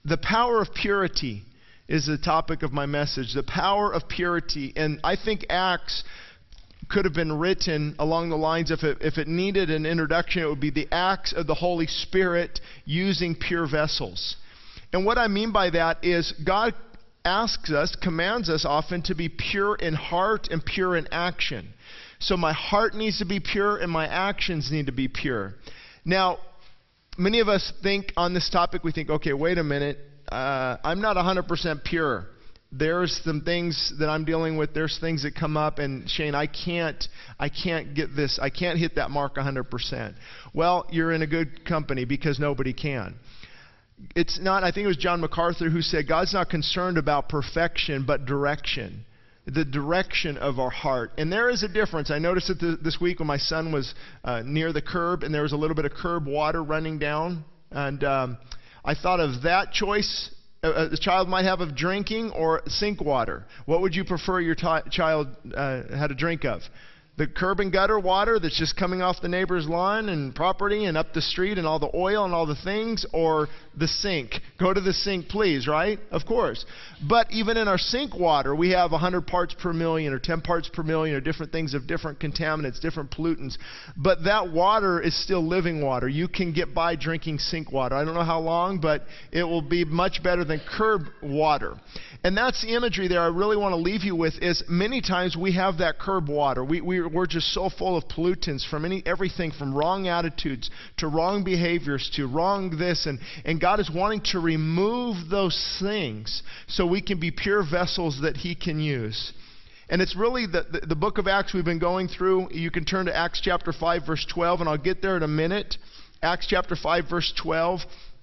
The power of purity is the topic of my message. The power of purity. And I think Acts could have been written along the lines of, if it needed an introduction, it would be the Acts of the Holy Spirit using pure vessels. And what I mean by that is God asks us, commands us often to be pure in heart and pure in action. So my heart needs to be pure and my actions need to be pure. Now, many of us think on this topic, we think, okay, wait a minute, I'm not 100% pure. There's some things that I'm dealing with. There's things that come up, and Shane, I can't get this. I can't hit that mark 100%. Well, you're in a good company because nobody can. It's not, I think it was John MacArthur who said, God's not concerned about perfection, but direction. The direction of our heart. And there is a difference. I noticed it this week when my son was near the curb, and there was a little bit of curb water running down. And I thought of that choice the child might have of drinking or sink water. What would you prefer your child had a drink of? The curb and gutter water that's just coming off the neighbor's lawn and property and up the street and all the oil and all the things, or the sink? Go to the sink, please, right? Of course. But even in our sink water, we have 100 parts per million or 10 parts per million or different things of different contaminants, different pollutants. But that water is still living water. You can get by drinking sink water. I don't know how long, but it will be much better than curb water. And that's the imagery there I really want to leave you with, is many times we have that curb water. We're just so full of pollutants from everything from wrong attitudes to wrong behaviors to wrong this. And God is wanting to remove those things so we can be pure vessels that He can use. And it's really the book of Acts we've been going through. You can turn to Acts chapter 5, verse 12, and I'll get there in a minute. Acts chapter 5, verse 12.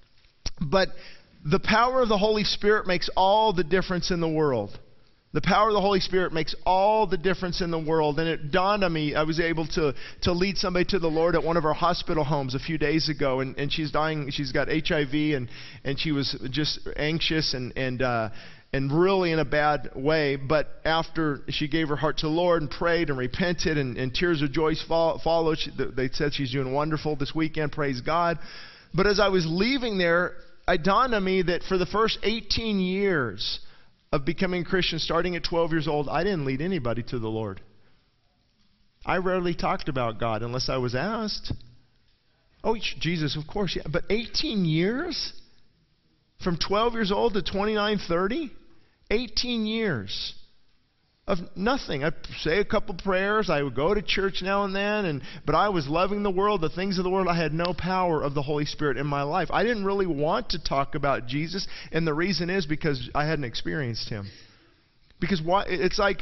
But the power of the Holy Spirit makes all the difference in the world. The power of the Holy Spirit makes all the difference in the world. And it dawned on me, I was able to lead somebody to the Lord at one of our hospital homes a few days ago. And she's dying, she's got HIV, and she was just anxious and really in a bad way. But after she gave her heart to the Lord and prayed and repented and tears of joy followed, they said she's doing wonderful this weekend, praise God. But as I was leaving there, it dawned on me that for the first 18 years of becoming a Christian, starting at 12 years old, I didn't lead anybody to the Lord. I rarely talked about God unless I was asked. Oh, Jesus, of course, yeah. But 18 years? From 12 years old to 29, 30? 18 years of nothing. I'd say a couple prayers. I would go to church now and then, but I was loving the world, the things of the world. I had no power of the Holy Spirit in my life. I didn't really want to talk about Jesus, and the reason is because I hadn't experienced Him. Because it's like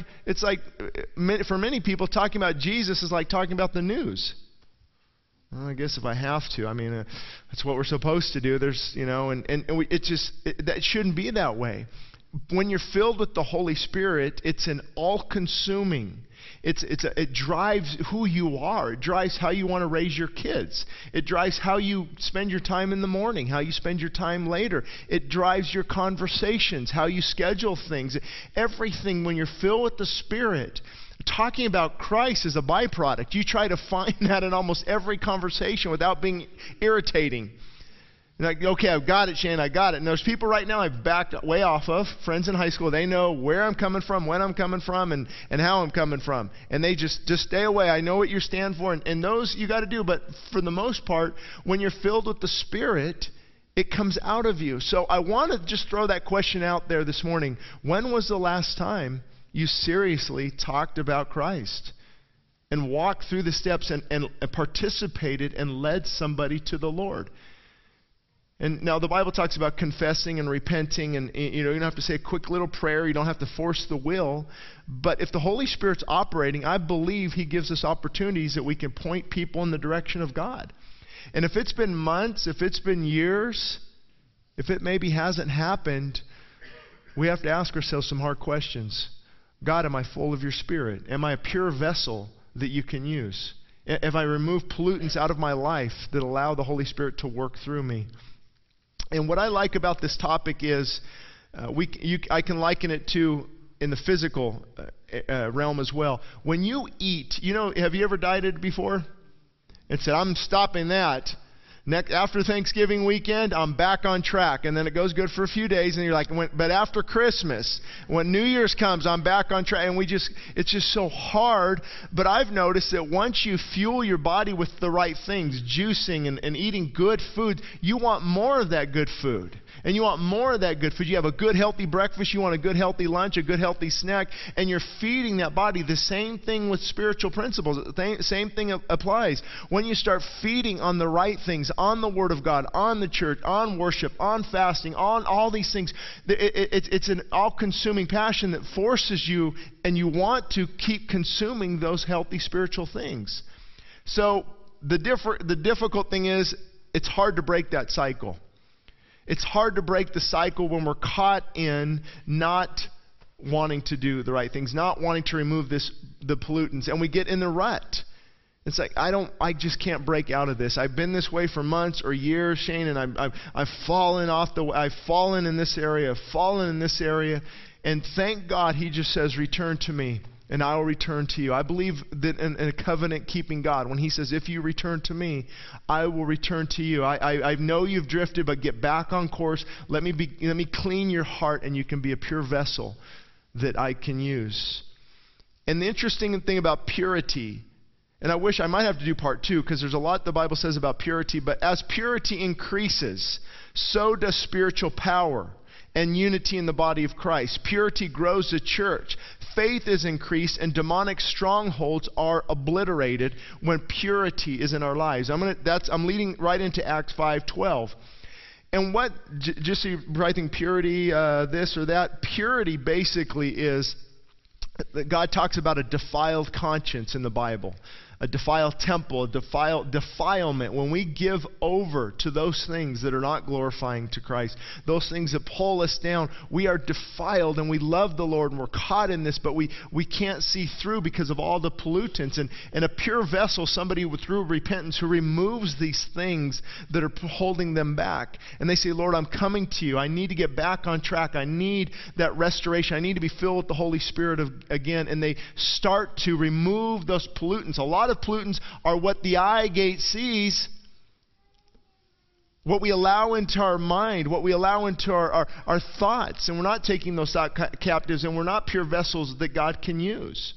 for many people, talking about Jesus is like talking about the news. Well, I guess if I have to, I mean, that's what we're supposed to do. There's, that shouldn't be that way. When you're filled with the Holy Spirit, it's an all-consuming. It drives who you are. It drives how you want to raise your kids. It drives how you spend your time in the morning, how you spend your time later. It drives your conversations, how you schedule things. Everything, when you're filled with the Spirit, talking about Christ is a byproduct. You try to find that in almost every conversation without being irritating. Like, okay, I've got it, Shane, I got it. And there's people right now I've backed way off of, friends in high school. They know where I'm coming from, when I'm coming from, and how I'm coming from. And they just stay away. I know what you stand for. And those you got to do. But for the most part, when you're filled with the Spirit, it comes out of you. So I want to just throw that question out there this morning. When was the last time you seriously talked about Christ and walked through the steps and participated and led somebody to the Lord? And now the Bible talks about confessing and repenting, and you don't have to say a quick little prayer. You don't have to force the will. But if the Holy Spirit's operating, I believe He gives us opportunities that we can point people in the direction of God. And if it's been months, if it's been years, if it maybe hasn't happened, we have to ask ourselves some hard questions. God, am I full of your Spirit? Am I a pure vessel that you can use? Have I removed pollutants out of my life that allow the Holy Spirit to work through me? And what I like about this topic is I can liken it to in the physical realm as well. When you eat, have you ever dieted before? And said, I'm stopping that. After Thanksgiving weekend, I'm back on track. And then it goes good for a few days, and you're like, but after Christmas, when New Year's comes, I'm back on track. And it's just so hard. But I've noticed that once you fuel your body with the right things, juicing and eating good food, you want more of that good food. And you want more of that good food. You have a good, healthy breakfast. You want a good, healthy lunch, a good, healthy snack. And you're feeding that body. The same thing with spiritual principles. The same thing applies. When you start feeding on the right things, on the Word of God, on the church, on worship, on fasting, on all these things, it's an all-consuming passion that forces you, and you want to keep consuming those healthy spiritual things. So the difficult thing is, it's hard to break that cycle. It's hard to break the cycle when we're caught in not wanting to do the right things, not wanting to remove the pollutants, and we get in the rut. It's like, I just can't break out of this. I've been this way for months or years, Shane, and I've fallen I've fallen in this area, I've fallen in this area, and thank God He just says, return to me, and I will return to you. I believe that in a covenant-keeping God, when He says, if you return to me, I will return to you. I know you've drifted, but get back on course. Let me clean your heart, and you can be a pure vessel that I can use. And the interesting thing about purity, and I wish I might have to do part 2, because there's a lot the Bible says about purity, but as purity increases, so does spiritual power and unity in the body of Christ. Purity grows the church. Faith is increased, and demonic strongholds are obliterated when purity is in our lives. I'm leading right into Acts 5:12. And just so you probably think purity, this or that, purity basically is, God talks about a defiled conscience in the Bible. A defiled temple, defilement. When we give over to those things that are not glorifying to Christ, those things that pull us down, we are defiled, and we love the Lord, and we're caught in this, but we can't see through because of all the pollutants. And a pure vessel, somebody through repentance who removes these things that are holding them back. And they say, Lord, I'm coming to you. I need to get back on track. I need that restoration. I need to be filled with the Holy Spirit again. And they start to remove those pollutants. A lot of pollutants are what the eye gate sees, what we allow into our mind, what we allow into our thoughts, and we're not taking those thought captives, and we're not pure vessels that God can use.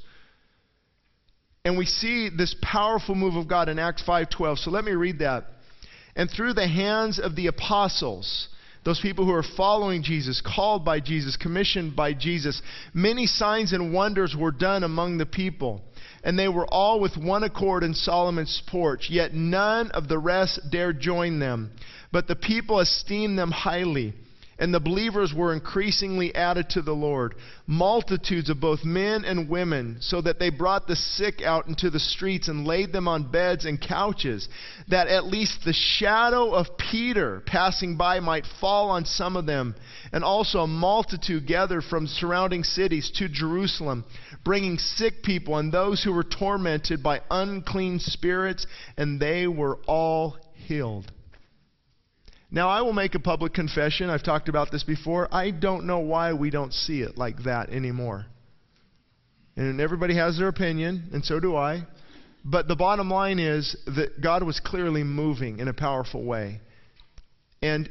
And we see this powerful move of God in Acts 5:12. So let me read that. And through the hands of the apostles, those people who are following Jesus, called by Jesus, commissioned by Jesus, many signs and wonders were done among the people. And they were all with one accord in Solomon's porch. Yet none of the rest dared join them. But the people esteemed them highly. And the believers were increasingly added to the Lord. Multitudes of both men and women, so that they brought the sick out into the streets and laid them on beds and couches, that at least the shadow of Peter passing by might fall on some of them. And also a multitude gathered from surrounding cities to Jerusalem, bringing sick people and those who were tormented by unclean spirits, and they were all healed. Now, I will make a public confession. I've talked about this before. I don't know why we don't see it like that anymore. And everybody has their opinion, and so do I. But the bottom line is that God was clearly moving in a powerful way. And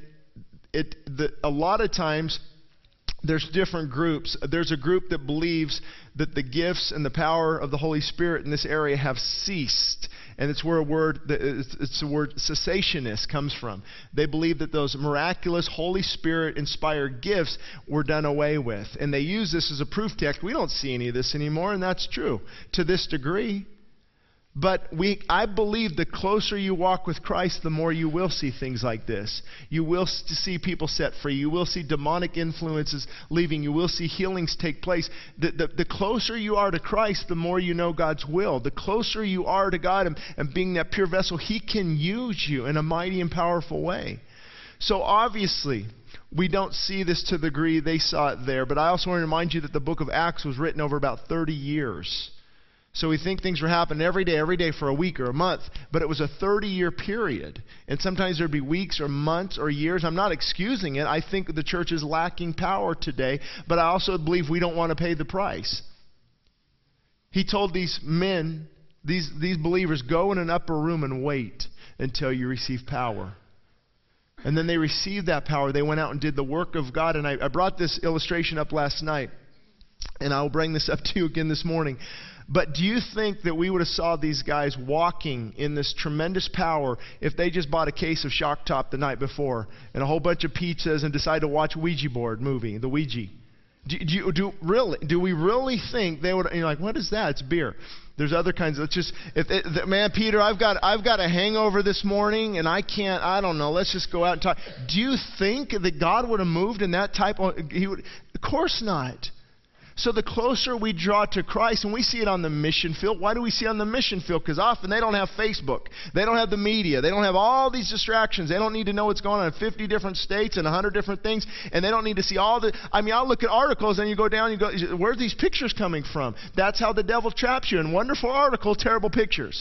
a lot of times, there's different groups. There's a group that believes that the gifts and the power of the Holy Spirit in this area have ceased. And it's where it's the word cessationist comes from. They believe that those miraculous Holy Spirit inspired gifts were done away with. And they use this as a proof text. We don't see any of this anymore, and that's true to this degree. But I believe the closer you walk with Christ, the more you will see things like this. You will see people set free. You will see demonic influences leaving. You will see healings take place. The closer you are to Christ, the more you know God's will. The closer you are to God and being that pure vessel, He can use you in a mighty and powerful way. So obviously, we don't see this to the degree they saw it there. But I also want to remind you that the book of Acts was written over about 30 years. So we think things were happening every day for a week or a month, but it was a 30-year period. And sometimes there'd be weeks or months or years. I'm not excusing it. I think the church is lacking power today, but I also believe we don't want to pay the price. He told these men, these believers, go in an upper room and wait. until you receive power. And then they received that power. They went out and did the work of God. And I brought this illustration up last night, and I'll bring this up to you again this morning. But do you think that we would have saw these guys walking in this tremendous power if they just bought a case of Shock Top the night before and a whole bunch of pizzas and decided to watch Ouija board movie, the Ouija? Do we really think they would? And you're like, what is that? It's beer. There's other kinds of. Man, Peter, I've got a hangover this morning and I can't. I don't know. Let's just go out and talk. Do you think that God would have moved in that type of? Of course not. So the closer we draw to Christ, and we see it on the mission field. Why do we see it on the mission field? Because often they don't have Facebook. They don't have the media. They don't have all these distractions. They don't need to know what's going on in 50 different states and 100 different things. And they don't need to see all the... I mean, I'll look at articles and you go down, you go, where are these pictures coming from? That's how the devil traps you. In wonderful articles, terrible pictures.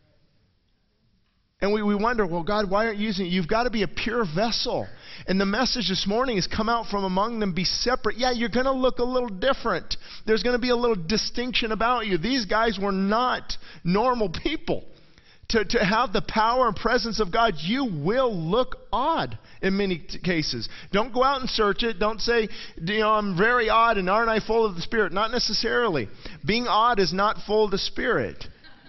And we wonder, well, God, why aren't you using it? You've got to be a pure vessel. And the message this morning is come out from among them, be separate. Yeah, you're going to look a little different. There's going to be a little distinction about you. These guys were not normal people. To have the power and presence of God, you will look odd in many cases. Don't go out and search it. Don't say, I'm very odd and aren't I full of the Spirit? Not necessarily. Being odd is not full of the Spirit.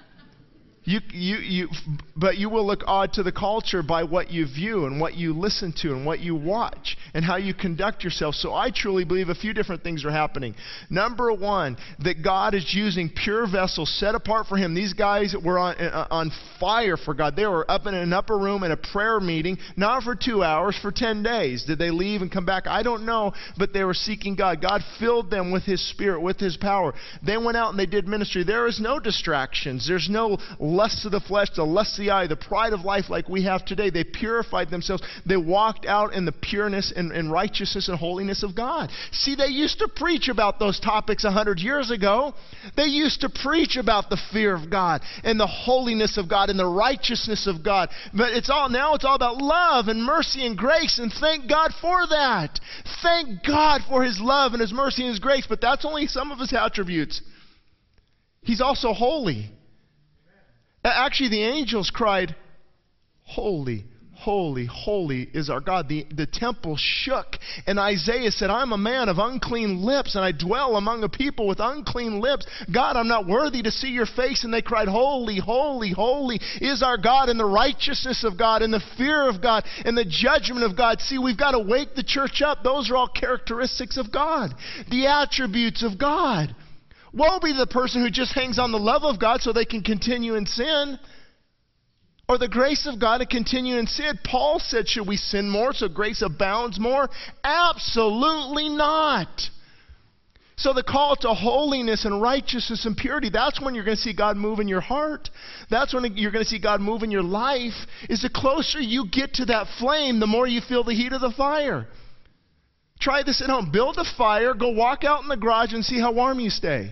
But you will look odd to the culture by what you view and what you listen to and what you watch and how you conduct yourself. So I truly believe a few different things are happening. Number one, that God is using pure vessels set apart for Him. These guys were on fire for God. They were up in an upper room in a prayer meeting, not for 2 hours, for 10 days. Did they leave and come back? I don't know, but they were seeking God. God filled them with His Spirit, with His power. They went out and they did ministry. There is no distractions. There's no lust of the flesh, the lust of the eye, the pride of life like we have today. They purified themselves. They walked out in the pureness and righteousness and holiness of God. See, they used to preach about those topics 100 years ago. They used to preach about the fear of God and the holiness of God and the righteousness of God. But now it's all about love and mercy and grace, and thank God for that. Thank God for His love and His mercy and His grace, but that's only some of His attributes. He's also holy. Actually, the angels cried, holy, holy, holy is our God. The temple shook, and Isaiah said, I'm a man of unclean lips, and I dwell among a people with unclean lips. God, I'm not worthy to see your face. And they cried, holy, holy, holy is our God, and the righteousness of God, and the fear of God, and the judgment of God. See, we've got to wake the church up. Those are all characteristics of God, the attributes of God. Woe be the person who just hangs on the love of God so they can continue in sin, or the grace of God to continue in sin. Paul said, should we sin more so grace abounds more? Absolutely not. So the call to holiness and righteousness and purity, that's when you're going to see God move in your heart. That's when you're going to see God move in your life. Is the closer you get to that flame, the more you feel the heat of the fire. Try this at home. Build a fire, go walk out in the garage and see how warm you stay.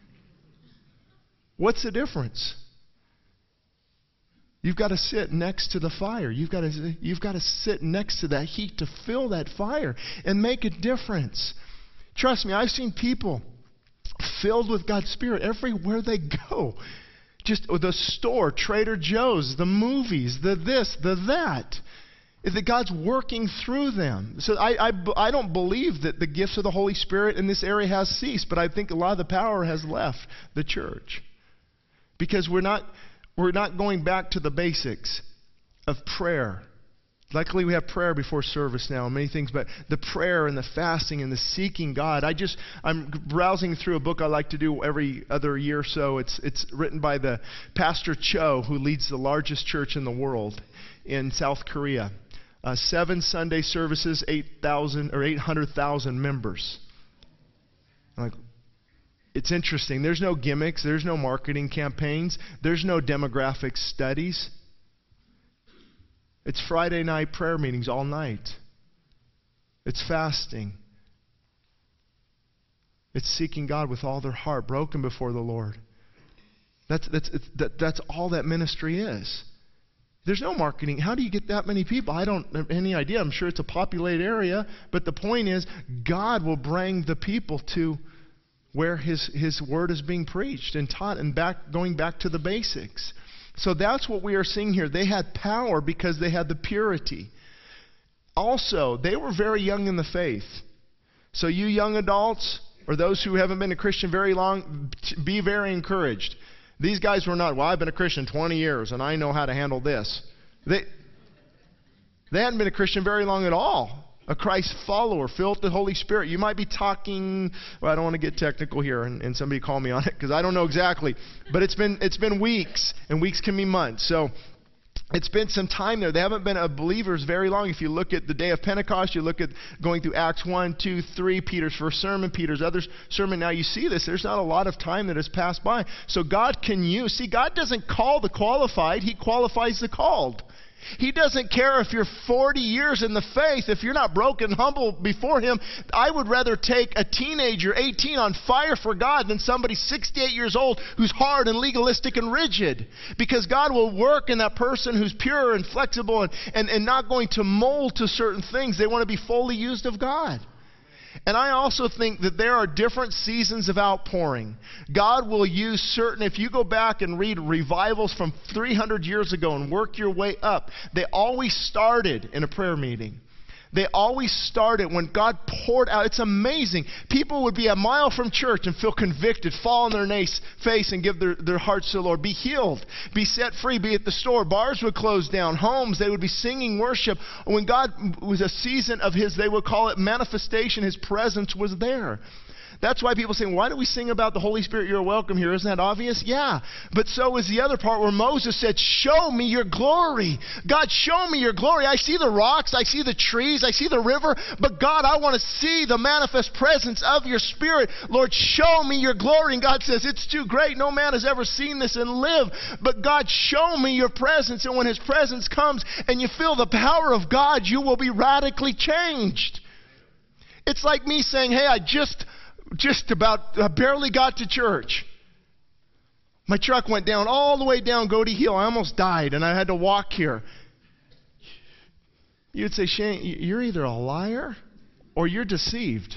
What's the difference? You've got to sit next to the fire. You've got to sit next to that heat to feel that fire and make a difference. Trust me, I've seen people filled with God's Spirit everywhere they go. Just the store, Trader Joe's, the movies, the this, the that. Is that God's working through them. So I don't believe that the gifts of the Holy Spirit in this area has ceased, but I think a lot of the power has left the church. Because we're not going back to the basics of prayer. Luckily we have prayer before service now and many things, but the prayer and the fasting and the seeking God. I'm browsing through a book I like to do every other year or so. It's written by the Pastor Cho, who leads the largest church in the world in South Korea. 7 Sunday services, 800,000 members. It's interesting. There's no gimmicks. There's no marketing campaigns. There's no demographic studies. It's Friday night prayer meetings all night. It's fasting. It's seeking God with all their heart, broken before the Lord. That's all that ministry is. There's no marketing. How do you get that many people? I don't have any idea. I'm sure it's a populated area. But the point is, God will bring the people to where His Word is being preached and taught and going back to the basics. So that's what we are seeing here. They had power because they had the purity. Also, they were very young in the faith. So you young adults, or those who haven't been a Christian very long, be very encouraged. These guys were not, well, I've been a Christian 20 years and I know how to handle this. They hadn't been a Christian very long at all. A Christ follower, filled with the Holy Spirit. You might be talking, well, I don't want to get technical here and somebody call me on it because I don't know exactly. But it's been weeks, and weeks can be months. So it's been some time there. They haven't been believers very long. If you look at the day of Pentecost, you look at going through Acts 1, 2, 3, Peter's first sermon, Peter's other sermon. Now you see this. There's not a lot of time that has passed by. So God can use. See, God doesn't call the qualified. He qualifies the called. He doesn't care if you're 40 years in the faith. If you're not broken, humble before Him, I would rather take a teenager, 18, on fire for God than somebody 68 years old who's hard and legalistic and rigid. Because God will work in that person who's pure and flexible and not going to mold to certain things. They want to be fully used of God. And I also think that there are different seasons of outpouring. God will use certain, if you go back and read revivals from 300 years ago and work your way up, they always started in a prayer meeting. They always started when God poured out. It's amazing. People would be a mile from church and feel convicted, fall on their face and give their hearts to the Lord. Be healed, be set free, be at the store. Bars would close down. Homes, they would be singing worship. When God was a season of His, they would call it manifestation. His presence was there. That's why people say, why do we sing about the Holy Spirit? You're welcome here. Isn't that obvious? Yeah. But so is the other part where Moses said, show me your glory. God, show me your glory. I see the rocks. I see the trees. I see the river. But God, I want to see the manifest presence of your Spirit. Lord, show me your glory. And God says, it's too great. No man has ever seen this and lived. But God, show me your presence. And when His presence comes and you feel the power of God, you will be radically changed. It's like me saying, hey, I barely got to church. My truck went down all the way down Goatee Hill. I almost died and I had to walk here. You'd say, Shane, you're either a liar or you're deceived.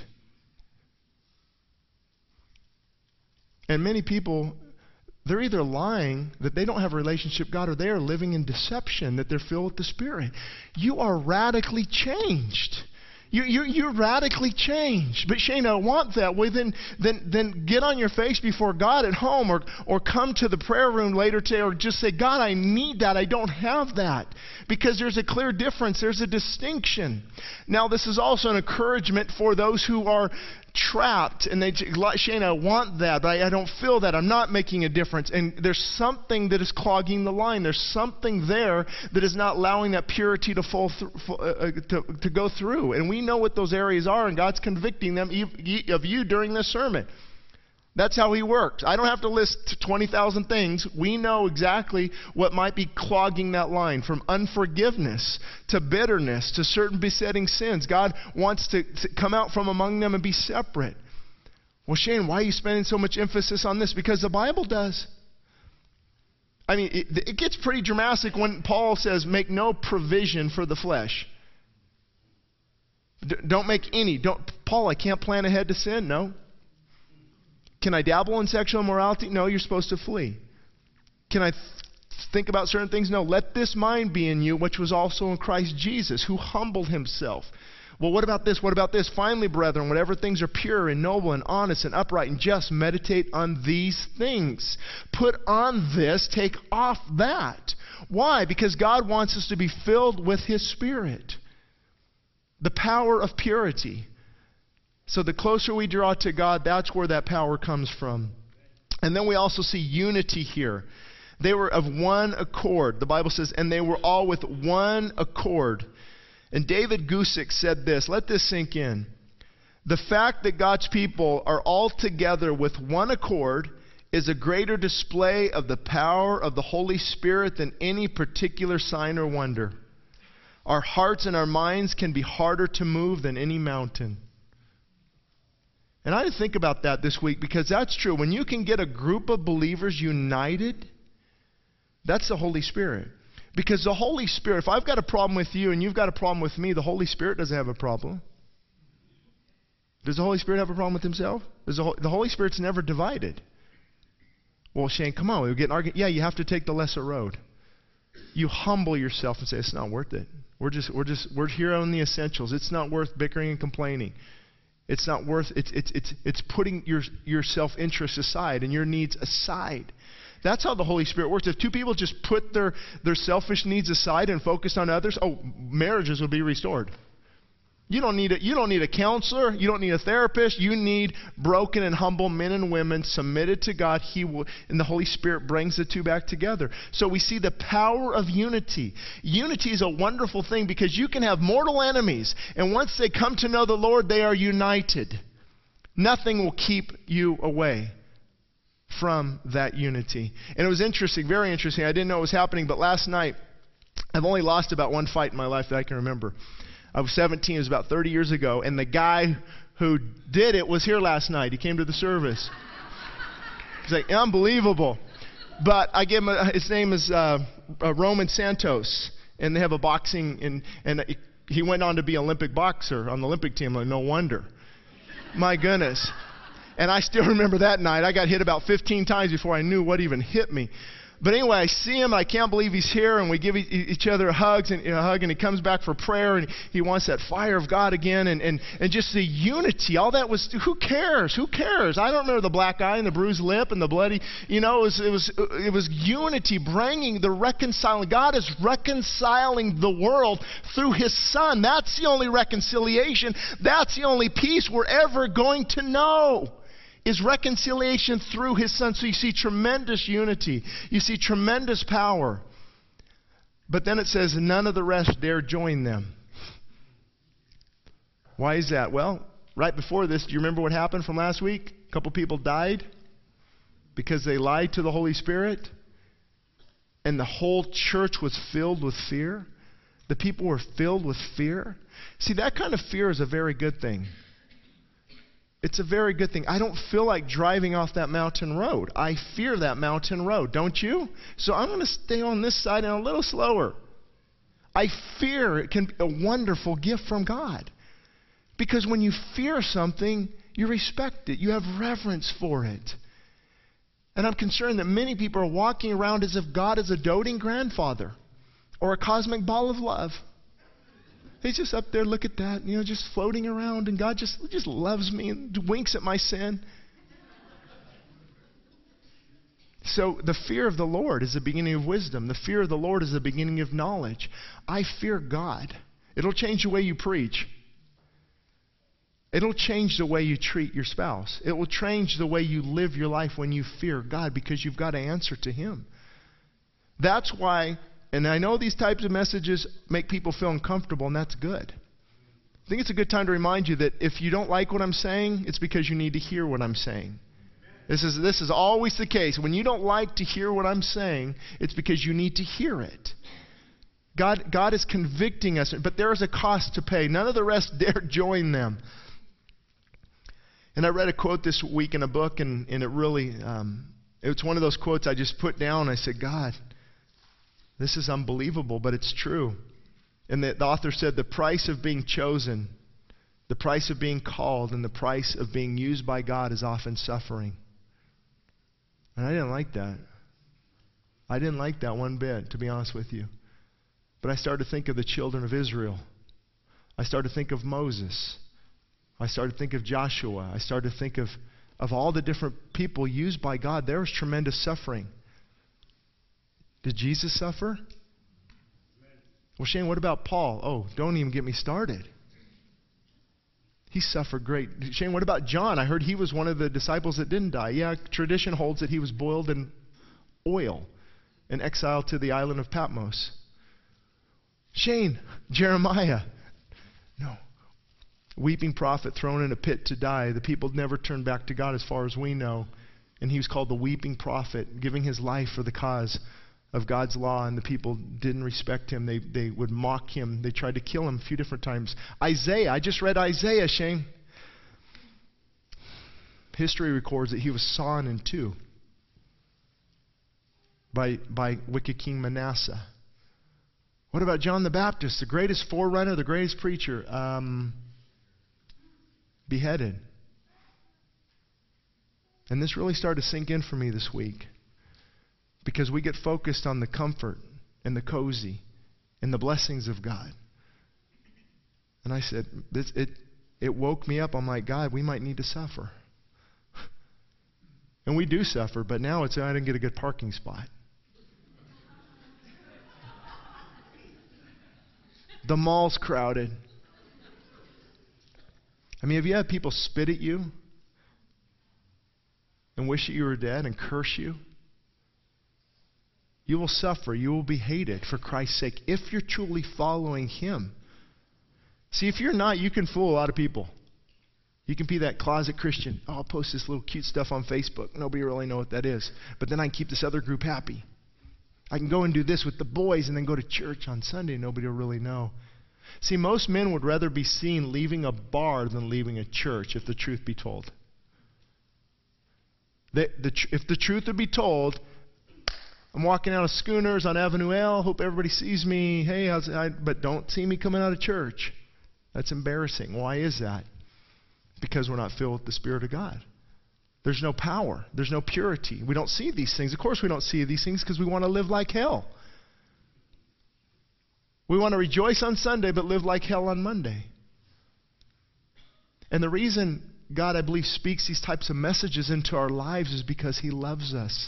And many people, they're either lying that they don't have a relationship with God, or they are living in deception that they're filled with the Spirit. You are radically changed. You're radically changed. But Shane, I want that. Well, then get on your face before God at home, or come to the prayer room later today, or just say, God, I need that. I don't have that. Because there's a clear difference. There's a distinction. Now, this is also an encouragement for those who are trapped and Shane, I want that, but I don't feel that. I'm not making a difference. And there's something that is clogging the line. There's something there that is not allowing that purity to go through. And we know what those areas are, and God's convicting them of you during this sermon. That's how He works. I don't have to list 20,000 things. We know exactly what might be clogging that line, from unforgiveness to bitterness to certain besetting sins. God wants to come out from among them and be separate. Well, Shane, why are you spending so much emphasis on this? Because the Bible does. I mean, it gets pretty dramatic when Paul says, make no provision for the flesh. Don't make any. Paul, I can't plan ahead to sin. No. Can I dabble in sexual immorality? No, you're supposed to flee. Can I think about certain things? No. Let this mind be in you, which was also in Christ Jesus, who humbled Himself. Well, what about this? What about this? Finally, brethren, whatever things are pure and noble and honest and upright and just, meditate on these things. Put on this, take off that. Why? Because God wants us to be filled with His Spirit. The power of purity. So the closer we draw to God, that's where that power comes from. And then we also see unity here. They were of one accord. The Bible says, and they were all with one accord. And David Gusick said this. Let this sink in. The fact that God's people are all together with one accord is a greater display of the power of the Holy Spirit than any particular sign or wonder. Our hearts and our minds can be harder to move than any mountain. And I had to think about that this week, because that's true. When you can get a group of believers united, that's the Holy Spirit. Because the Holy Spirit, if I've got a problem with you and you've got a problem with me, the Holy Spirit doesn't have a problem. Does the Holy Spirit have a problem with Himself? The Holy Spirit's never divided. Well, Shane, come on, we're getting argued. Yeah, you have to take the lesser road. You humble yourself and say, it's not worth it. We're here on the essentials. It's not worth bickering and complaining. It's not worth it's putting your self-interest aside and your needs aside. That's how the Holy Spirit works. If two people just put their selfish needs aside and focus on others, marriages will be restored. You don't need a counselor. You don't need a therapist. You need broken and humble men and women submitted to God. And the Holy Spirit brings the two back together. So we see the power of unity. Unity is a wonderful thing because you can have mortal enemies, and once they come to know the Lord, they are united. Nothing will keep you away from that unity. And it was interesting, very interesting. I didn't know it was happening, but last night, I've only lost about one fight in my life that I can remember. I was 17, it was about 30 years ago, and the guy who did it was here last night. He came to the service. He's like, unbelievable. But I gave him, his name is Roman Santos, and they have a boxing, and he went on to be an Olympic boxer on the Olympic team. Like, no wonder. My goodness. And I still remember that night. I got hit about 15 times before I knew what even hit me. But anyway, I see him. I can't believe he's here, and we give each other a hug, and he comes back for prayer, and he wants that fire of God again, and just the unity. All that was, who cares? Who cares? I don't remember the black eye and the bruised lip and the bloody. It was unity, bringing the reconciling. God is reconciling the world through His Son. That's the only reconciliation. That's the only peace we're ever going to know. Is reconciliation through His Son. So you see tremendous unity. You see tremendous power. But then it says, none of the rest dare join them. Why is that? Well, right before this, do you remember what happened from last week? A couple people died because they lied to the Holy Spirit. And the whole church was filled with fear. The people were filled with fear. See, that kind of fear is a very good thing. It's a very good thing. I don't feel like driving off that mountain road. I fear that mountain road, don't you? So I'm going to stay on this side and a little slower. I fear it can be a wonderful gift from God. Because when you fear something, you respect it. You have reverence for it. And I'm concerned that many people are walking around as if God is a doting grandfather or a cosmic ball of love. He's just up there, look at that, just floating around, and God just loves me and winks at my sin. So the fear of the Lord is the beginning of wisdom. The fear of the Lord is the beginning of knowledge. I fear God. It'll change the way you preach. It'll change the way you treat your spouse. It will change the way you live your life when you fear God, because you've got to answer to Him. That's why. And I know these types of messages make people feel uncomfortable, and that's good. I think it's a good time to remind you that if you don't like what I'm saying, it's because you need to hear what I'm saying. This is always the case. When you don't like to hear what I'm saying, it's because you need to hear it. God is convicting us, but there is a cost to pay. None of the rest dare join them. And I read a quote this week in a book, and it really, it's one of those quotes I just put down. I said, God, this is unbelievable, but it's true. And the author said, the price of being chosen, the price of being called, and the price of being used by God is often suffering. And I didn't like that. I didn't like that one bit, to be honest with you. But I started to think of the children of Israel. I started to think of Moses. I started to think of Joshua. I started to think of all the different people used by God. There was tremendous suffering. Did Jesus suffer? Well, Shane, what about Paul? Oh, don't even get me started. He suffered great. Shane, what about John? I heard he was one of the disciples that didn't die. Yeah, tradition holds that he was boiled in oil and exiled to the island of Patmos. Shane, Jeremiah. No. Weeping prophet thrown in a pit to die. The people never turned back to God as far as we know. And he was called the weeping prophet, giving his life for the cause of God's law, and the people didn't respect him. They would mock him. They tried to kill him a few different times. Isaiah, I just read Isaiah, Shane. History records that he was sawn in two by wicked King Manasseh. What about John the Baptist, the greatest forerunner, the greatest preacher? Beheaded. And this really started to sink in for me this week. because we get focused on the comfort and the cozy and the blessings of God. And I said, it woke me up. I'm like, God, we might need to suffer. And we do suffer, but now it's, I didn't get a good parking spot. The mall's crowded. I mean, have you had people spit at you and wish that you were dead and curse you? You will suffer. You will be hated for Christ's sake if you're truly following Him. See, if you're not, you can fool a lot of people. You can be that closet Christian. Oh, I'll post this little cute stuff on Facebook. Nobody really know what that is. But then I can keep this other group happy. I can go and do this with the boys and then go to church on Sunday. Nobody will really know. See, most men would rather be seen leaving a bar than leaving a church, if the truth be told. If the truth would be told, I'm walking out of Schooners on Avenue L. Hope everybody sees me. Hey, but don't see me coming out of church. That's embarrassing. Why is that? Because we're not filled with the Spirit of God. There's no power. There's no purity. We don't see these things. Of course we don't see these things because we want to live like hell. We want to rejoice on Sunday but live like hell on Monday. And the reason God, I believe, speaks these types of messages into our lives is because He loves us.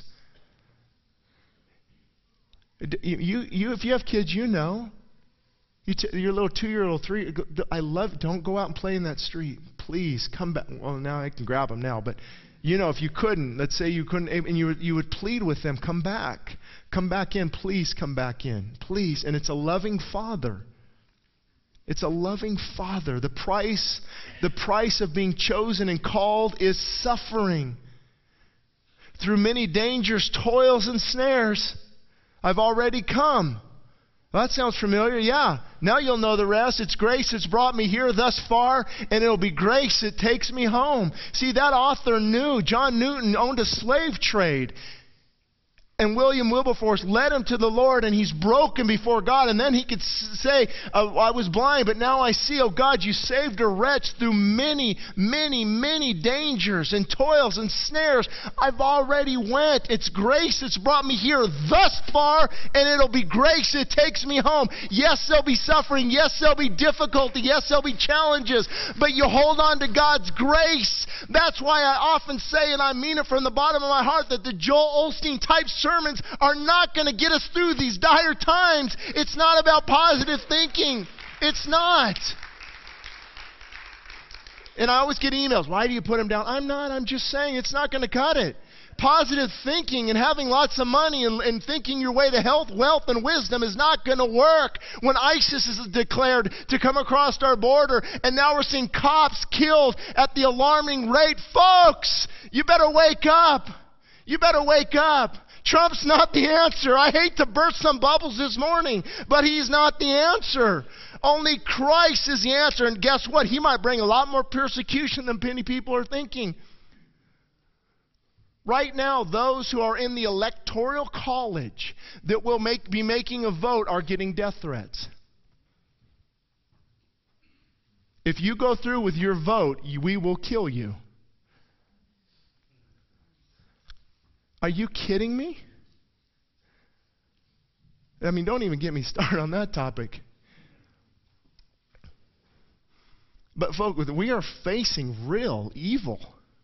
If you have kids, you know. Your little 2-year-old, 3, don't go out and play in that street. Please, come back. Well, now I can grab them now, but you know, if you couldn't, let's say you couldn't, and you would plead with them, come back. Come back in. Please come back in. Please. And it's a loving Father. It's a loving Father. The price of being chosen and called is suffering. Through many dangers, toils, and snares, I've already come. Well, that sounds familiar. Yeah. Now you'll know the rest. It's grace that's brought me here thus far, and it'll be grace that takes me home. See, that author knew. John Newton owned a slave trade. And William Wilberforce led him to the Lord, and he's broken before God. And then he could say, I was blind, but now I see. Oh God, you saved a wretch through many, many, many dangers and toils and snares. I've already went. It's grace that's brought me here thus far, and it'll be grace that takes me home. Yes, there'll be suffering. Yes, there'll be difficulty. Yes, there'll be challenges. But you hold on to God's grace. That's why I often say, and I mean it from the bottom of my heart, that the Joel Osteen type sermons are not going to get us through these dire times. It's not about positive thinking. It's not. And I always get emails. Why do you put them down? I'm not. I'm just saying it's not going to cut it. Positive thinking and having lots of money and thinking your way to health, wealth, and wisdom is not going to work when ISIS is declared to come across our border, and now we're seeing cops killed at the alarming rate. Folks, you better wake up. You better wake up. Trump's not the answer. I hate to burst some bubbles this morning, but he's not the answer. Only Christ is the answer. And guess what? He might bring a lot more persecution than many people are thinking. Right now, those who are in the electoral college that will be making a vote are getting death threats. If you go through with your vote, we will kill you. Are you kidding me? I mean, don't even get me started on that topic. But folks, we are facing real evil.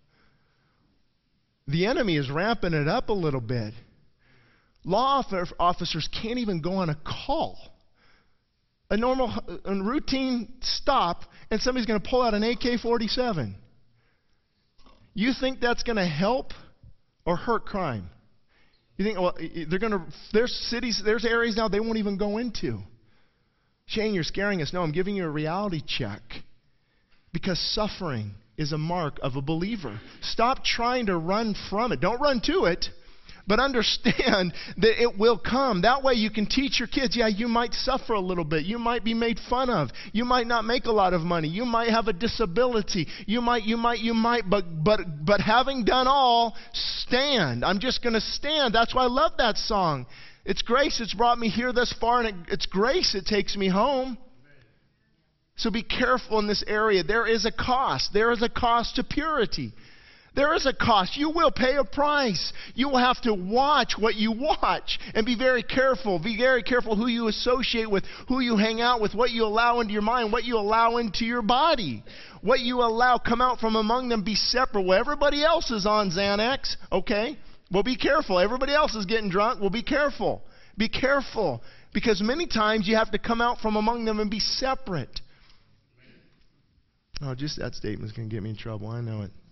The enemy is ramping it up a little bit. Law officers can't even go on a call. A routine stop, and somebody's going to pull out an AK-47. You think that's going to help or hurt crime? You think, well, there's cities, there's areas now they won't even go into. Shane, you're scaring us. No, I'm giving you a reality check. Because suffering is a mark of a believer. Stop trying to run from it. Don't run to it, but understand that it will come. That way you can teach your kids, yeah, you might suffer a little bit. You might be made fun of. You might not make a lot of money. You might have a disability. You might, but having done all, stand. I'm just going to stand. That's why I love that song. It's grace that's brought me here thus far, and it's grace that takes me home. So be careful in this area. There is a cost. There is a cost to purity. There is a cost. You will pay a price. You will have to watch what you watch and be very careful. Be very careful who you associate with, who you hang out with, what you allow into your mind, what you allow into your body. What you allow come out from among them, be separate. Well, everybody else is on Xanax, okay? Well, be careful. Everybody else is getting drunk. Well, be careful. Be careful. Because many times you have to come out from among them and be separate. Oh, just that statement's going to get me in trouble. I know it.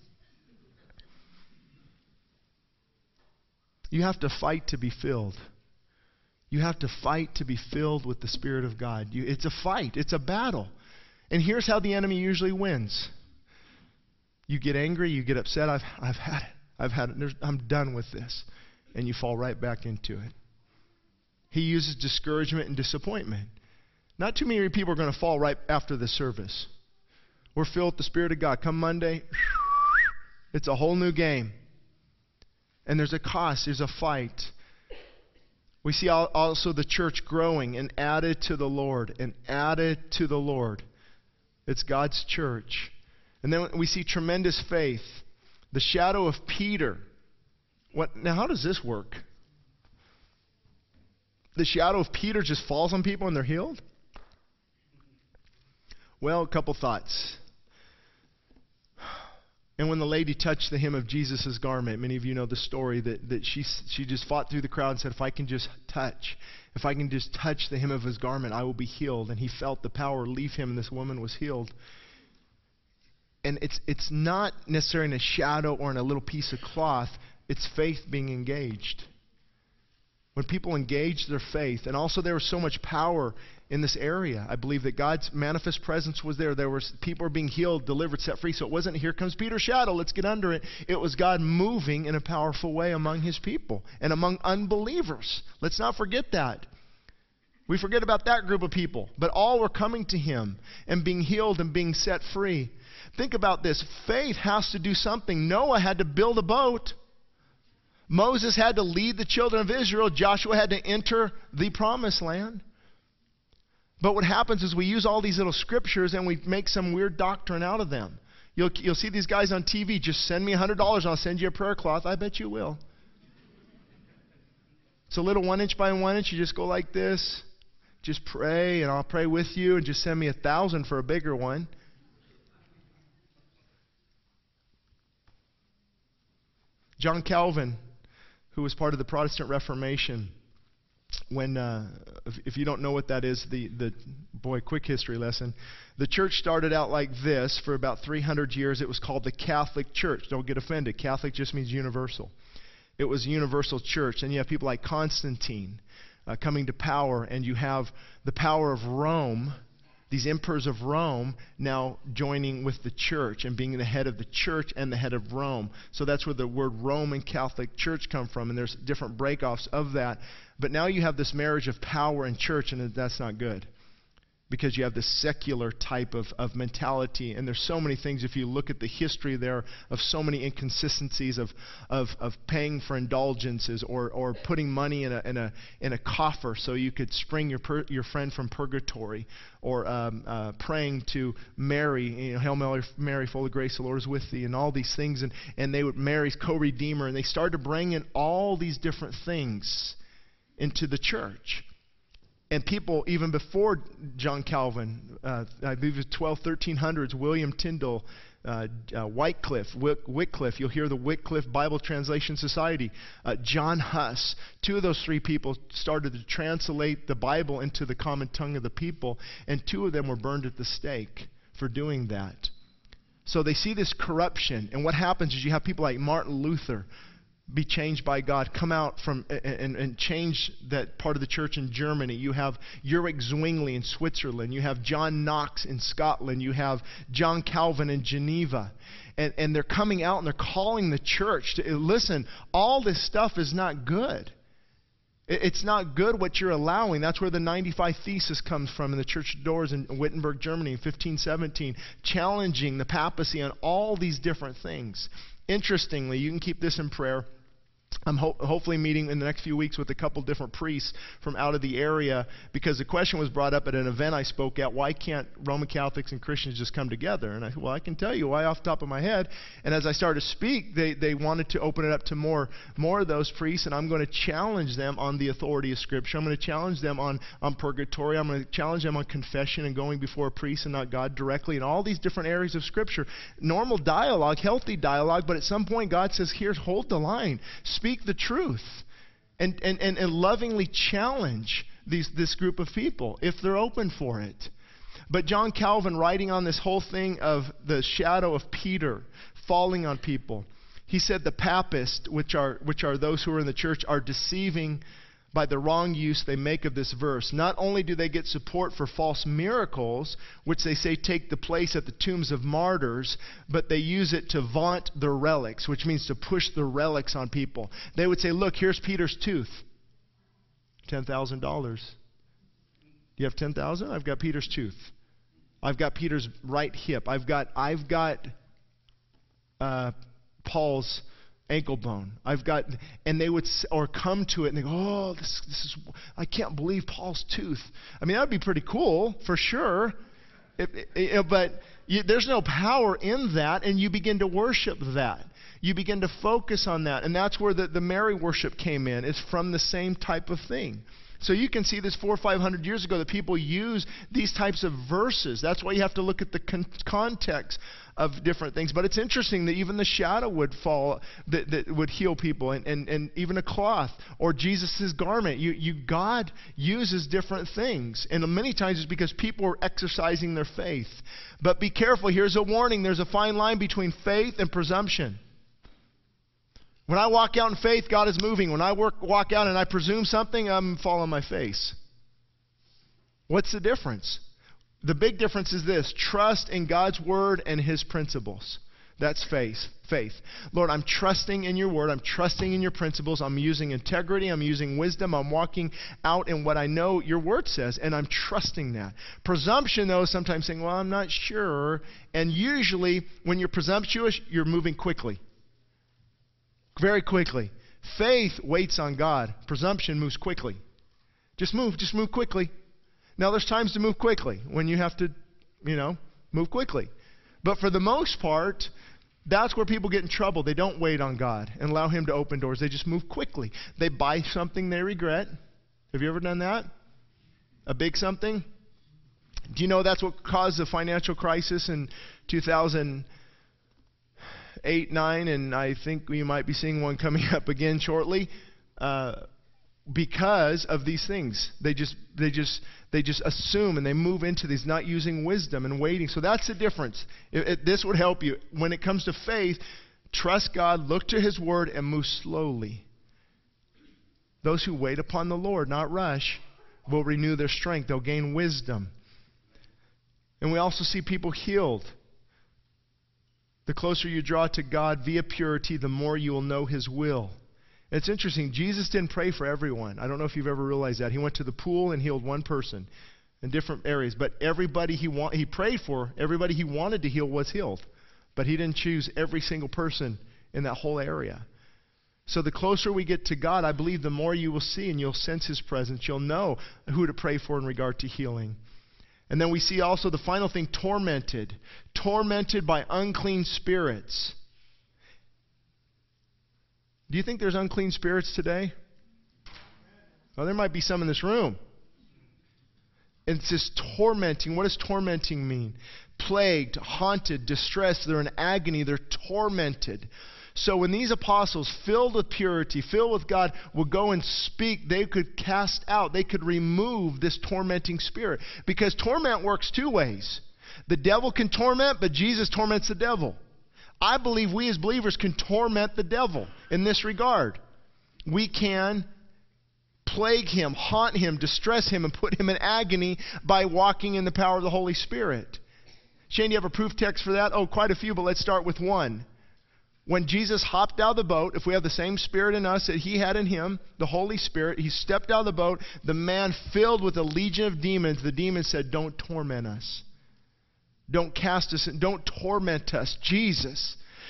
You have to fight to be filled. You have to fight to be filled with the Spirit of God. It's a fight. It's a battle. And here's how the enemy usually wins. You get angry. You get upset. I've had it. I've had it. I'm done with this. And you fall right back into it. He uses discouragement and disappointment. Not too many people are going to fall right after the service. We're filled with the Spirit of God. Come Monday, it's a whole new game. And there's a cost. There's a fight. We see also the church growing and added to the Lord. And added to the Lord. It's God's church. And then we see tremendous faith. The shadow of Peter. Now, how does this work? The shadow of Peter just falls on people and they're healed? Well, a couple thoughts. And when the lady touched the hem of Jesus' garment, many of you know the story that she just fought through the crowd and said, if I can just touch the hem of his garment, I will be healed. And he felt the power leave him, and this woman was healed. And it's not necessarily in a shadow or in a little piece of cloth. It's faith being engaged. When people engage their faith, and also there was so much power in this area. I believe that God's manifest presence was there. People were being healed, delivered, set free. So it wasn't, here comes Peter's shadow, let's get under it. It was God moving in a powerful way among his people and among unbelievers. Let's not forget that. We forget about that group of people. But all were coming to him and being healed and being set free. Think about this. Faith has to do something. Noah had to build a boat. Moses had to lead the children of Israel. Joshua had to enter the promised land. But what happens is we use all these little scriptures and we make some weird doctrine out of them. You'll see these guys on TV, just send me $100 and I'll send you a prayer cloth. I bet you will. It's a little 1 inch by 1 inch. You just go like this. Just pray and I'll pray with you, and just send me 1,000 for a bigger one. John Calvin, who was part of the Protestant Reformation, when, if you don't know what that is, quick history lesson. The church started out like this for about 300 years. It was called the Catholic Church. Don't get offended. Catholic just means universal. It was a universal church. And you have people like Constantine coming to power, and you have the power of Rome, these emperors of Rome now joining with the church and being the head of the church and the head of Rome. So that's where the word Roman Catholic Church come from, and there's different breakoffs of that. But now you have this marriage of power and church, and that's not good. Because you have this secular type of mentality. And there's so many things, if you look at the history there, of so many inconsistencies of paying for indulgences or putting money in a coffer so you could spring your friend from purgatory, or praying to Mary, Hail Mary, full of grace, the Lord is with thee, and all these things. And they would Mary's co-redeemer, and they started to bring in all these different things into the church. And people, even before John Calvin, I believe it was 1300s, William Tyndale, Wycliffe, you'll hear the Wycliffe Bible Translation Society, John Huss. Two of those three people started to translate the Bible into the common tongue of the people, and two of them were burned at the stake for doing that. So they see this corruption, and what happens is you have people like Martin Luther be changed by God, come out from and change that part of the church in Germany. You have Ulrich Zwingli in Switzerland. You have John Knox in Scotland. You have John Calvin in Geneva. And they're coming out and they're calling the church to listen, all this stuff is not good. It's not good what you're allowing. That's where the 95 Thesis comes from in the church doors in Wittenberg, Germany in 1517, challenging the papacy on all these different things. Interestingly, you can keep this in prayer. I'm hopefully meeting in the next few weeks with a couple different priests from out of the area, because the question was brought up at an event I spoke at, why can't Roman Catholics and Christians just come together? And I said, well, I can tell you why off the top of my head. And as I started to speak, they wanted to open it up to more of those priests, and I'm going to challenge them on the authority of Scripture. I'm going to challenge them on purgatory. I'm going to challenge them on confession and going before a priest and not God directly, and all these different areas of Scripture. Normal dialogue, healthy dialogue, but at some point God says, here, hold the line. Speak the truth, and lovingly challenge this group of people if they're open for it. But John Calvin, writing on this whole thing of the shadow of Peter falling on people, he said the papists, which are those who are in the church, are deceiving by the wrong use they make of this verse. Not only do they get support for false miracles, which they say take the place at the tombs of martyrs, but they use it to vaunt their relics, which means to push the relics on people. They would say, look, here's Peter's tooth. $10,000. Do you have 10,000? I've got Peter's tooth. I've got Peter's right hip. I've got Paul's ankle bone. And they would, or come to it and they go, oh, this is, I can't believe Paul's tooth. I mean, that would be pretty cool, for sure. But there's no power in that, and you begin to worship that. You begin to focus on that. And that's where the Mary worship came in. It's from the same type of thing. So you can see this 400 or 500 years ago that people use these types of verses. That's why you have to look at the context of different things. But it's interesting that even the shadow would fall, that would heal people, and even a cloth or Jesus' garment. God uses different things. And many times it's because people are exercising their faith. But be careful. Here's a warning. There's a fine line between faith and presumption. When I walk out in faith, God is moving. When I walk out and I presume something, I'm falling on my face. What's the difference? The big difference is this: trust in God's word and his principles. That's faith. Lord, I'm trusting in your word. I'm trusting in your principles. I'm using integrity. I'm using wisdom. I'm walking out in what I know your word says, and I'm trusting that. Presumption, though, is sometimes saying, well, I'm not sure. And usually, when you're presumptuous, you're moving quickly. Very quickly. Faith waits on God. Presumption moves quickly. Just move quickly. Now, there's times to move quickly when you have to, move quickly. But for the most part, that's where people get in trouble. They don't wait on God and allow him to open doors. They just move quickly. They buy something they regret. Have you ever done that? A big something? Do you know that's what caused the financial crisis in 2008, 2009, and I think we might be seeing one coming up again shortly, because of these things. They just assume, and they move into these, not using wisdom and waiting. So that's the difference. This would help you. When it comes to faith, trust God, look to his word, and move slowly. Those who wait upon the Lord, not rush, will renew their strength. They'll gain wisdom. And we also see people healed. The closer you draw to God via purity, the more you will know his will. It's interesting. Jesus didn't pray for everyone. I don't know if you've ever realized that. He went to the pool and healed one person in different areas. But everybody he prayed for, everybody he wanted to heal was healed. But he didn't choose every single person in that whole area. So the closer we get to God, I believe the more you will see and you'll sense his presence. You'll know who to pray for in regard to healing. And then we see also the final thing, tormented. Tormented by unclean spirits. Do you think there's unclean spirits today? Well, there might be some in this room. It's just tormenting. What does tormenting mean? Plagued, haunted, distressed. They're in agony. They're tormented. So when these apostles, filled with purity, filled with God, would go and speak, they could cast out, they could remove this tormenting spirit. Because torment works two ways. The devil can torment, but Jesus torments the devil. I believe we as believers can torment the devil in this regard. We can plague him, haunt him, distress him, and put him in agony by walking in the power of the Holy Spirit. Shane, do you have a proof text for that? Oh, quite a few, but let's start with one. When Jesus hopped out of the boat, if we have the same spirit in us that he had in him, the Holy Spirit, he stepped out of the boat, the man filled with a legion of demons, the demons said, don't torment us. Don't cast us, don't torment us, Jesus.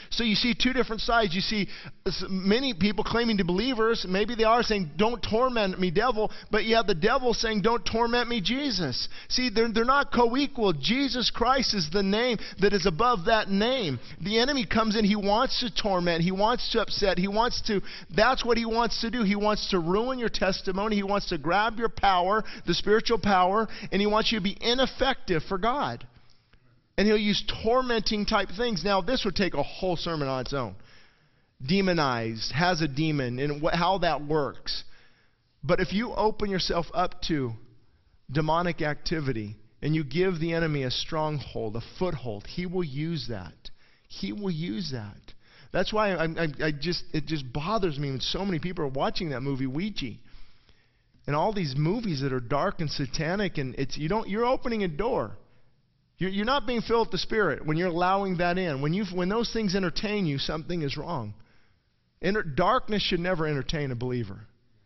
So you see two different sides. You see many people claiming to be believers. Maybe they are saying, don't torment me, devil. But you have the devil saying, don't torment me, Jesus. See, they're not co-equal. Jesus Christ is the name that is above that name. The enemy comes in. He wants to torment. He wants to upset. That's what he wants to do. He wants to ruin your testimony. He wants to grab your power, the spiritual power, and he wants you to be ineffective for God. And he'll use tormenting type things. Now, this would take a whole sermon on its own. Demonized, has a demon, and how that works. But if you open yourself up to demonic activity and you give the enemy a stronghold, a foothold, he will use that. He will use that. That's why it just bothers me when so many people are watching that movie Ouija. And all these movies that are dark and satanic, and you're opening a door. You're not being filled with the Spirit when you're allowing that in. When those things entertain you, something is wrong. Darkness should never entertain a believer.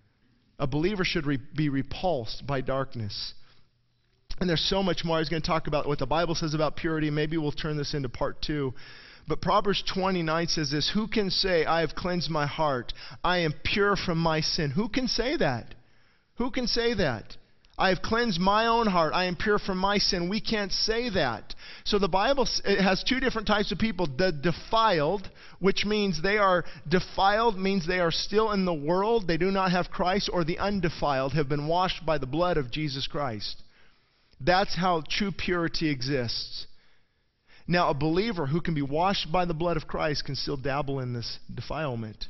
A believer should be repulsed by darkness. And there's so much more. I was going to talk about what the Bible says about purity. Maybe we'll turn this into part 2. But Proverbs 29 says this, who can say, I have cleansed my heart, I am pure from my sin? Who can say that? Who can say that? I have cleansed my own heart. I am pure from my sin. We can't say that. So the Bible has two different types of people. The defiled, which means they are defiled, means they are still in the world. They do not have Christ. Or the undefiled, have been washed by the blood of Jesus Christ. That's how true purity exists. Now, a believer who can be washed by the blood of Christ can still dabble in this defilement.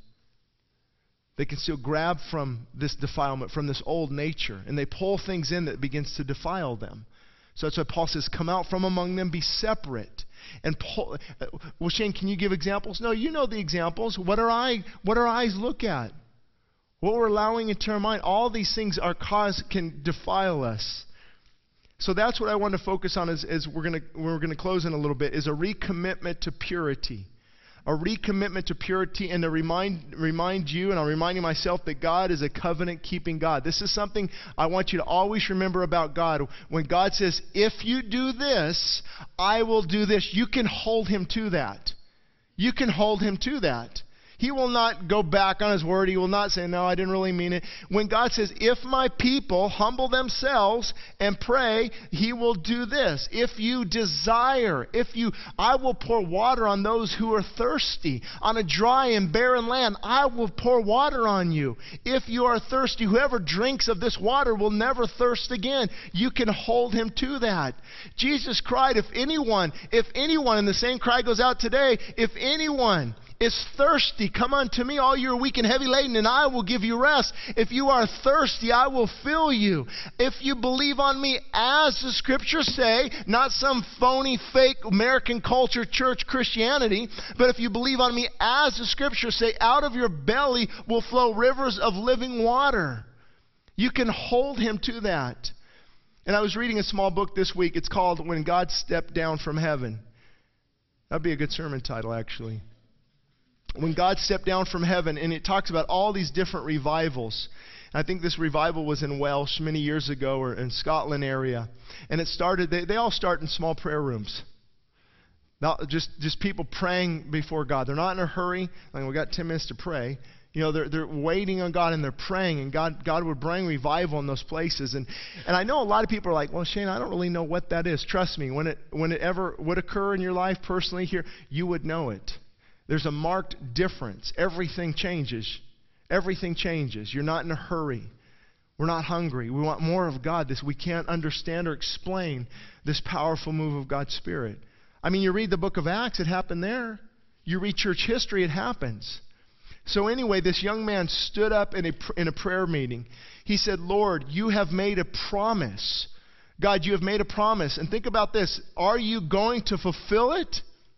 They can still grab from this defilement, from this old nature, and they pull things in that begins to defile them. So that's why Paul says, come out from among them, be separate. And well, Shane, can you give examples? No, you know the examples. What our eyes look at? What we're allowing into our mind? All these things can defile us. So that's what I want to focus on as we're going to close in a little bit, is a recommitment to purity. A recommitment to purity, and to remind you, and I'm reminding myself, that God is a covenant-keeping God. This is something I want you to always remember about God. When God says, if you do this, I will do this, you can hold Him to that. You can hold Him to that. He will not go back on His word. He will not say, no, I didn't really mean it. When God says, if my people humble themselves and pray, He will do this. If you desire, I will pour water on those who are thirsty. On a dry and barren land, I will pour water on you. If you are thirsty, whoever drinks of this water will never thirst again. You can hold Him to that. Jesus cried, if anyone, and the same cry goes out today, if anyone is thirsty, come unto me, all you are weak and heavy laden, and I will give you rest. If you are thirsty, I will fill you. If you believe on me, as the scriptures say, not some phony, fake American culture church Christianity, but if you believe on me, as the scriptures say, out of your belly will flow rivers of living water. You can hold Him to that. And I was reading a small book this week. It's called When God Stepped Down from Heaven. That'd be a good sermon title, actually. When God stepped down from heaven, and it talks about all these different revivals. I think this revival was in Welsh many years ago, or in Scotland area. And it started, they all start in small prayer rooms. Not just people praying before God. They're not in a hurry. Like, we got 10 minutes to pray. You know, they're waiting on God, and they're praying, and God would bring revival in those places. And I know a lot of people are like, well, Shane, I don't really know what that is. Trust me, when it ever would occur in your life personally here, you would know it. There's a marked difference. Everything changes. Everything changes. You're not in a hurry. We're not hungry. We want more of God. We can't understand or explain this powerful move of God's Spirit. I mean, you read the book of Acts, it happened there. You read church history, it happens. So anyway, this young man stood up in a prayer meeting. He said, Lord, you have made a promise. God, you have made a promise. And think about this. Are you going to fulfill it?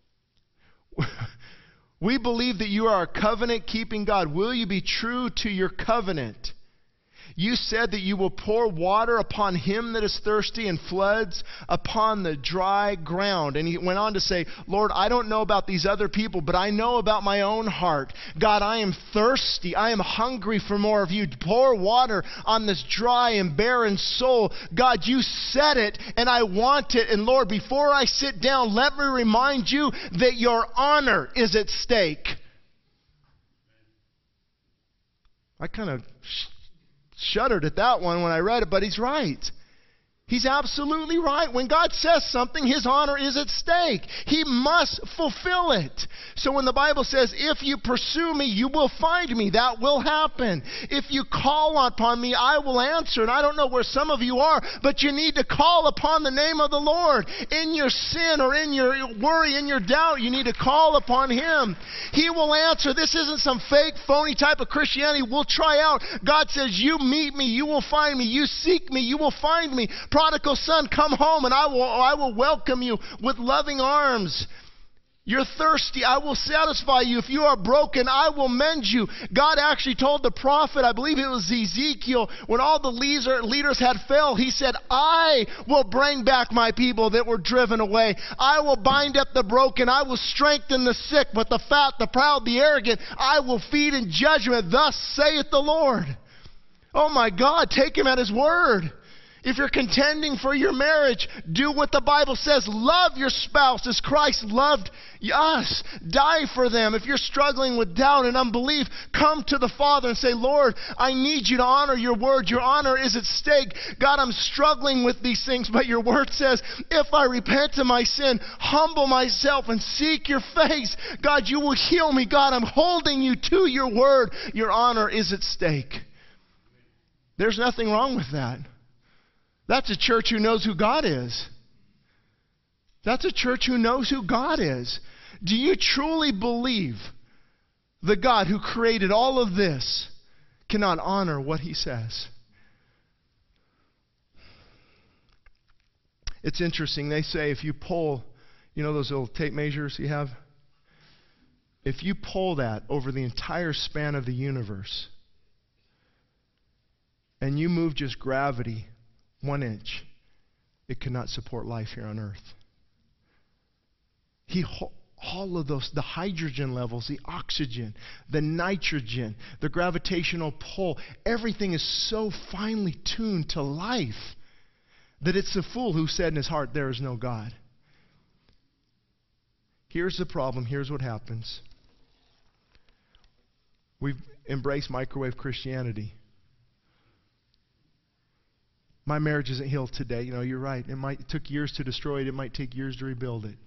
We believe that you are a covenant-keeping God. Will you be true to your covenant? You said that you will pour water upon him that is thirsty and floods upon the dry ground. And he went on to say, Lord, I don't know about these other people, but I know about my own heart. God, I am thirsty. I am hungry for more of you. Pour water on this dry and barren soul. God, you said it, and I want it. And Lord, before I sit down, let me remind you that your honor is at stake. I kind of shuddered at that one when I read it, but he's right. He's absolutely right. When God says something, his honor is at stake. He must fulfill it. So when the Bible says, if you pursue me, you will find me, that will happen. If you call upon me, I will answer. And I don't know where some of you are, but you need to call upon the name of the Lord. In your sin or in your worry, in your doubt, you need to call upon him. He will answer. This isn't some fake, phony type of Christianity. We'll try out. God says, you meet me, you will find me. You seek me, you will find me. Prodigal son, come home and I will welcome you with loving arms. You're thirsty, I will satisfy you. If you are broken, I will mend you. God actually told the prophet, I believe it was Ezekiel, when all the leaders had failed, he said, I will bring back my people that were driven away. I will bind up the broken. I will strengthen the sick, but the fat, the proud, the arrogant, I will feed in judgment. Thus saith the Lord. Oh my God, take him at his word. If you're contending for your marriage, do what the Bible says. Love your spouse as Christ loved us. Die for them. If you're struggling with doubt and unbelief, come to the Father and say, Lord, I need you to honor your word. Your honor is at stake. God, I'm struggling with these things, but your word says, if I repent of my sin, humble myself and seek your face, God, you will heal me. God, I'm holding you to your word. Your honor is at stake. There's nothing wrong with that. That's a church who knows who God is. That's a church who knows who God is. Do you truly believe the God who created all of this cannot honor what he says? It's interesting. They say if you pull, you know those little tape measures you have? If you pull that over the entire span of the universe and you move just gravity 1 inch, it cannot support life here on earth. All of those, the hydrogen levels, the oxygen, the nitrogen, the gravitational pull, everything is so finely tuned to life that it's the fool who said in his heart, there is no God. Here's the problem. Here's what happens. We've embraced microwave Christianity. My marriage isn't healed today. You know, you're right. It took years to destroy it. It might take years to rebuild it.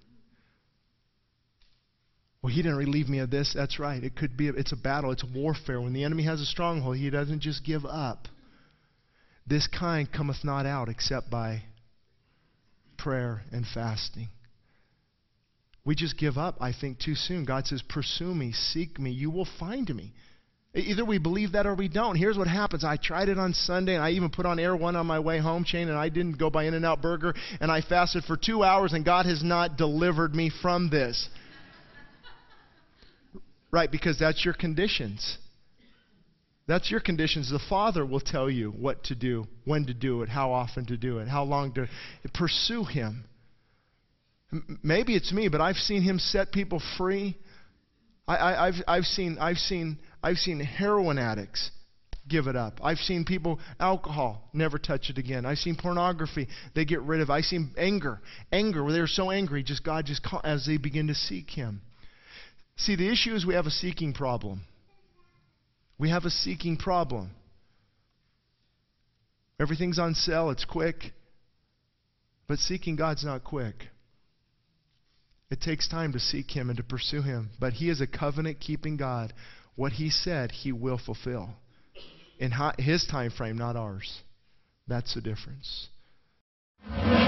Well, he didn't relieve me of this. That's right. It could be. It's a battle. It's warfare. When the enemy has a stronghold, he doesn't just give up. This kind cometh not out except by prayer and fasting. We just give up, I think, too soon. God says, pursue me, seek me, you will find me. Either we believe that or we don't. Here's what happens. I tried it on Sunday, and I even put on Air One on my way home, Shane, and I didn't go by In-N-Out Burger, and I fasted for 2 hours, and God has not delivered me from this. Right, because that's your conditions. That's your conditions. The Father will tell you what to do, when to do it, how often to do it, how long to pursue Him. Maybe it's me, but I've seen Him set people free. I've seen heroin addicts give it up. I've seen people, alcohol, never touch it again. I've seen pornography, they get rid of it. I've seen anger where they're so angry, God as they begin to seek Him. See, the issue is we have a seeking problem. We have a seeking problem. Everything's on sale, it's quick. But seeking God's not quick. It takes time to seek Him and to pursue Him. But He is a covenant-keeping God. What He said, He will fulfill. In His time frame, not ours. That's the difference.